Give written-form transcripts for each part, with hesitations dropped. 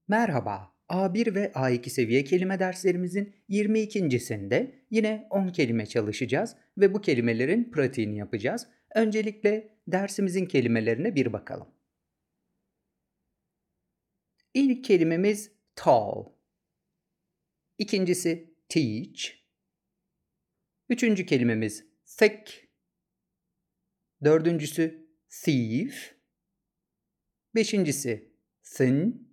Merhaba, A1 ve A2 seviye kelime derslerimizin 22.sinde yine 10 kelime çalışacağız ve bu kelimelerin pratiğini yapacağız. Öncelikle dersimizin kelimelerine bir bakalım. İlk kelimemiz tall, ikincisi teach, üçüncü kelimemiz thick, dördüncüsü thief, beşincisi thin,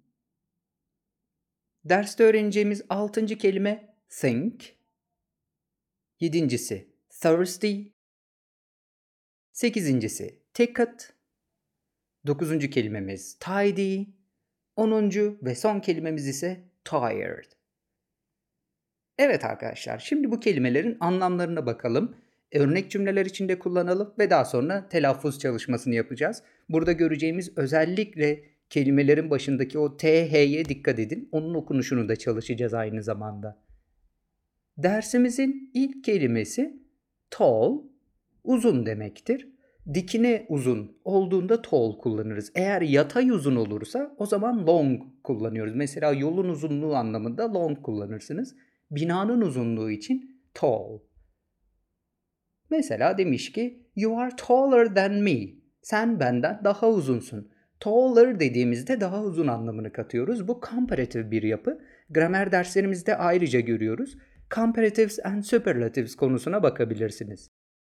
derste öğreneceğimiz altıncı kelime think, yedincisi thirsty, sekizincisi ticket, dokuzuncu kelimemiz tidy, onuncu ve son kelimemiz ise tired. Evet arkadaşlar, şimdi bu kelimelerin anlamlarına bakalım. Örnek cümleler içinde kullanalım ve daha sonra telaffuz çalışmasını yapacağız. Burada göreceğimiz özellikle kelimelerin başındaki o TH'ye dikkat edin. Onun okunuşunu da çalışacağız aynı zamanda. Dersimizin ilk kelimesi tall, uzun demektir. Dikine uzun olduğunda tall kullanırız. Eğer yatay uzun olursa o zaman long kullanıyoruz. Mesela yolun uzunluğu anlamında long kullanırsınız. Binanın uzunluğu için tall. Mesela demiş ki you are taller than me. Sen benden daha uzunsun. Taller dediğimizde daha uzun anlamını katıyoruz. Bu comparative bir yapı. Gramer derslerimizde ayrıca görüyoruz. Comparatives and superlatives konusuna bakabilirsiniz.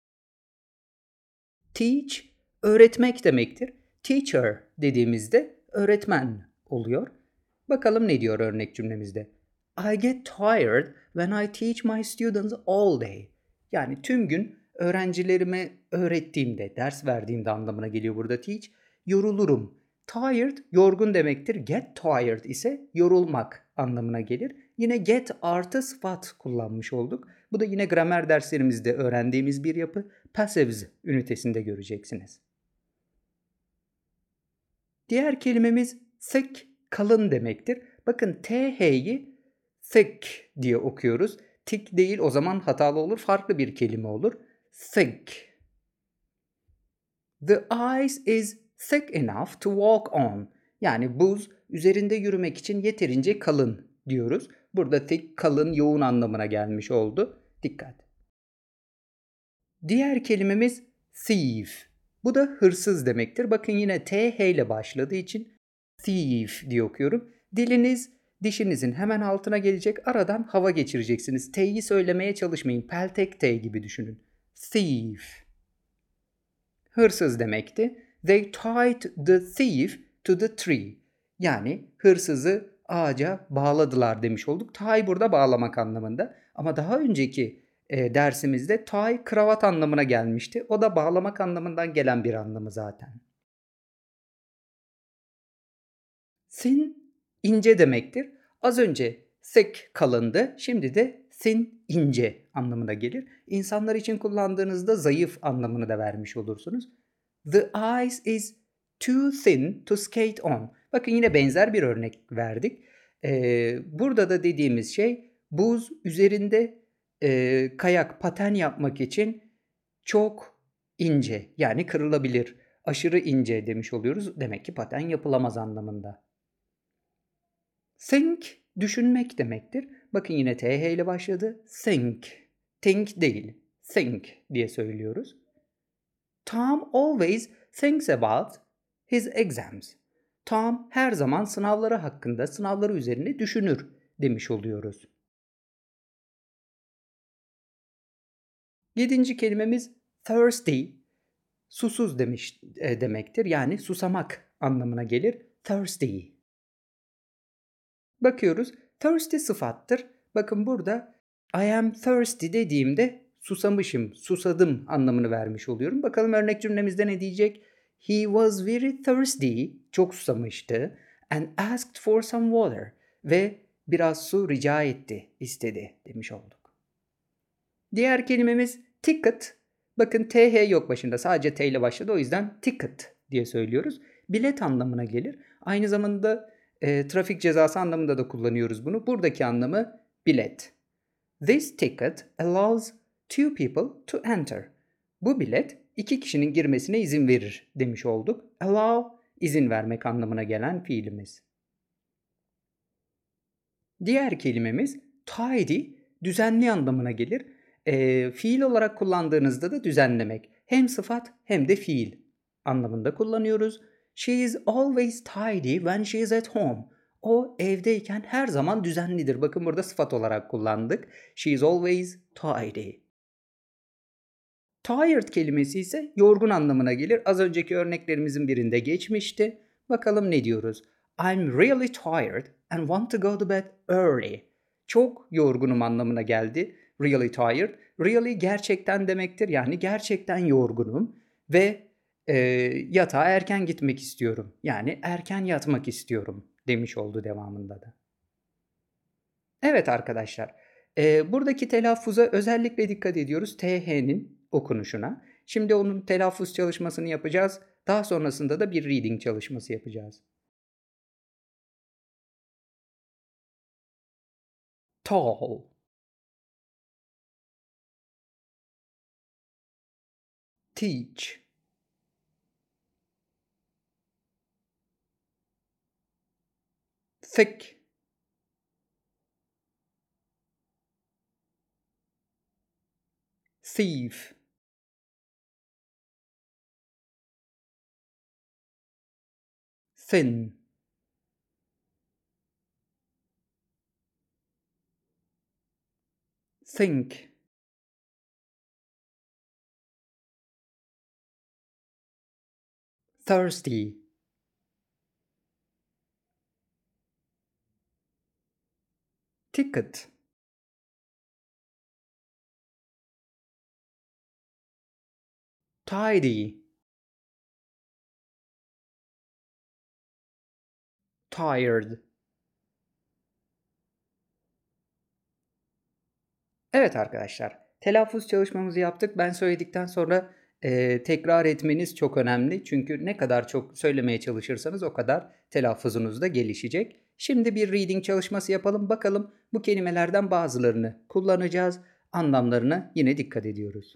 Teach, öğretmek demektir. Teacher dediğimizde öğretmen oluyor. Bakalım ne diyor örnek cümlemizde. I get tired when I teach my students all day. Yani tüm gün öğrencilerime öğrettiğimde, ders verdiğimde anlamına geliyor burada teach. Yorulurum. Tired, yorgun demektir. Get tired ise yorulmak anlamına gelir. Yine get artı sıfat kullanmış olduk. Bu da yine gramer derslerimizde öğrendiğimiz bir yapı. Passives ünitesinde göreceksiniz. Diğer kelimemiz thick, kalın demektir. Bakın TH'yi thick diye okuyoruz. Thick değil, o zaman hatalı olur, farklı bir kelime olur. Thick. The ice is thick enough to walk on. Yani buz üzerinde yürümek için yeterince kalın diyoruz. Burada thick, kalın, yoğun anlamına gelmiş oldu. Dikkat. Diğer kelimemiz thief. Bu da hırsız demektir. Bakın yine TH ile başladığı için thief diye okuyorum. Dişinizin hemen altına gelecek, aradan hava geçireceksiniz. T'yi söylemeye çalışmayın. Peltek T gibi düşünün. Thief. Hırsız demekti. They tied the thief to the tree. Yani hırsızı ağaca bağladılar demiş olduk. Tie burada bağlamak anlamında. Ama daha önceki dersimizde tie kravat anlamına gelmişti. O da bağlamak anlamından gelen bir anlamı zaten. Thin ince demektir. Az önce thick kalındı. Şimdi de thin ince anlamına gelir. İnsanlar için kullandığınızda zayıf anlamını da vermiş olursunuz. The ice is too thin to skate on. Bakın yine benzer bir örnek verdik. Burada da dediğimiz şey buz üzerinde kayak, paten yapmak için çok ince, yani kırılabilir, aşırı ince demiş oluyoruz. Demek ki paten yapılamaz anlamında. Think, düşünmek demektir. Bakın yine TH ile başladı. Think. Think değil, think diye söylüyoruz. Tom always thinks about his exams. Tom her zaman sınavları hakkında, sınavları üzerine düşünür demiş oluyoruz. Yedinci kelimemiz thirsty. Susuz demektir. Yani susamak anlamına gelir. Thirsty. Bakıyoruz. Thirsty sıfattır. Bakın burada I am thirsty dediğimde susamışım, susadım anlamını vermiş oluyorum. Bakalım örnek cümlemizde ne diyecek? He was very thirsty, çok susamıştı, and asked for some water ve biraz su rica etti, istedi demiş olduk. Diğer kelimemiz ticket. Bakın TH yok başında, sadece T ile başladı, o yüzden ticket diye söylüyoruz. Bilet anlamına gelir. Aynı zamanda trafik cezası anlamında da kullanıyoruz bunu. Buradaki anlamı bilet. This ticket allows two people to enter. Bu bilet iki kişinin girmesine izin verir demiş olduk. Allow, izin vermek anlamına gelen fiilimiz. Diğer kelimemiz tidy, düzenli anlamına gelir. Fiil olarak kullandığınızda da düzenlemek. Hem sıfat hem de fiil anlamında kullanıyoruz. She is always tidy when she is at home. O evdeyken her zaman düzenlidir. Bakın burada sıfat olarak kullandık. She is always tidy. Tired kelimesi ise yorgun anlamına gelir. Az önceki örneklerimizin birinde geçmişti. Bakalım ne diyoruz? I'm really tired and want to go to bed early. Çok yorgunum anlamına geldi. Really tired. Really gerçekten demektir. Yani gerçekten yorgunum ve yatağa erken gitmek istiyorum. Yani erken yatmak istiyorum demiş oldu devamında da. Evet arkadaşlar, buradaki telaffuza özellikle dikkat ediyoruz. TH'nin okunuşuna. Şimdi onun telaffuz çalışmasını yapacağız. Daha sonrasında da bir reading çalışması yapacağız. Tall, teach, thick, thief, thin, think, thirsty, ticket, tidy, tired. Evet arkadaşlar, telaffuz çalışmamızı yaptık. Ben söyledikten sonra tekrar etmeniz çok önemli. Çünkü ne kadar çok söylemeye çalışırsanız o kadar telaffuzunuz da gelişecek. Şimdi bir reading çalışması yapalım. Bakalım bu kelimelerden bazılarını kullanacağız. Anlamlarına yine dikkat ediyoruz.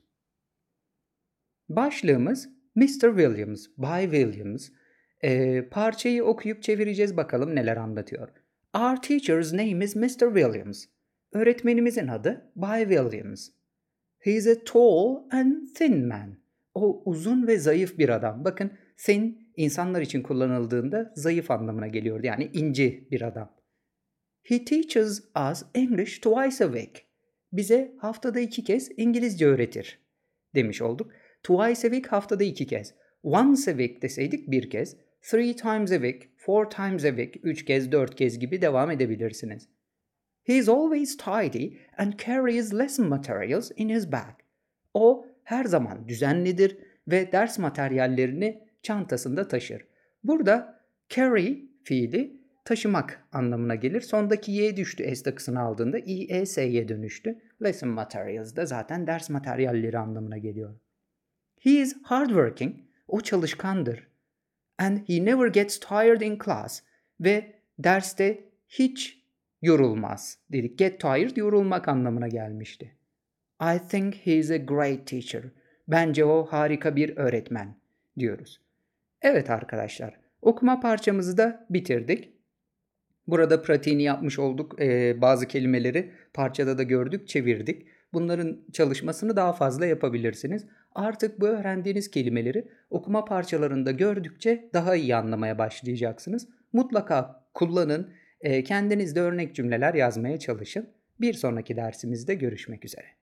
Başlığımız Mr. Williams, Bay Williams. Parçayı okuyup çevireceğiz bakalım neler anlatıyor. Our teacher's name is Mr. Williams. Öğretmenimizin adı Bay Williams. He is a tall and thin man. O uzun ve zayıf bir adam. Bakın thin insanlar için kullanıldığında zayıf anlamına geliyordu. Yani ince bir adam. He teaches us English twice a week. Bize haftada 2 kez İngilizce öğretir demiş olduk. Twice a week haftada 2 kez. Once a week deseydik bir kez. 3 times a week, 4 times a week, 3 kez, 4 kez gibi devam edebilirsiniz. He is always tidy and carries lesson materials in his bag. O her zaman düzenlidir ve ders materyallerini çantasında taşır. Burada carry fiili taşımak anlamına gelir. Sondaki y düştü, s takısını aldığında i-e-s'ye dönüştü. Lesson materials da zaten ders materyalleri anlamına geliyor. He is hardworking. O çalışkandır. And he never gets tired in class. Ve derste hiç yorulmaz dedik. Get tired yorulmak anlamına gelmişti. I think he is a great teacher. Bence o harika bir öğretmen diyoruz. Evet arkadaşlar, okuma parçamızı da bitirdik. Burada pratiğini yapmış olduk. Bazı kelimeleri parçada da gördük, çevirdik. Bunların çalışmasını daha fazla yapabilirsiniz. Artık bu öğrendiğiniz kelimeleri okuma parçalarında gördükçe daha iyi anlamaya başlayacaksınız. Mutlaka kullanın. Kendiniz de örnek cümleler yazmaya çalışın. Bir sonraki dersimizde görüşmek üzere.